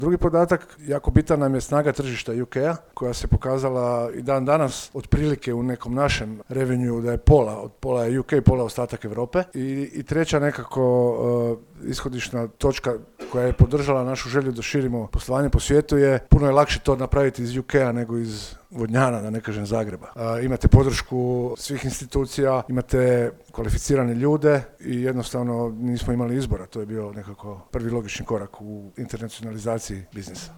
Drugi podatak, jako bitan nam je snaga tržišta UK-a, koja se pokazala i dan danas otprilike u nekom našem revenue da je pola je UK, pola ostatak Europe. I treća nekako ishodišna točka koja je podržala našu želju da širimo poslovanje po svijetu je puno je lakše to napraviti iz UK-a nego iz Vodnjana, da ne kažem Zagreba. Imate podršku svih institucija, imate kvalificirane ljude i jednostavno nismo imali izbora. To je bio nekako prvi logični korak u internacionalizaciji biznisa.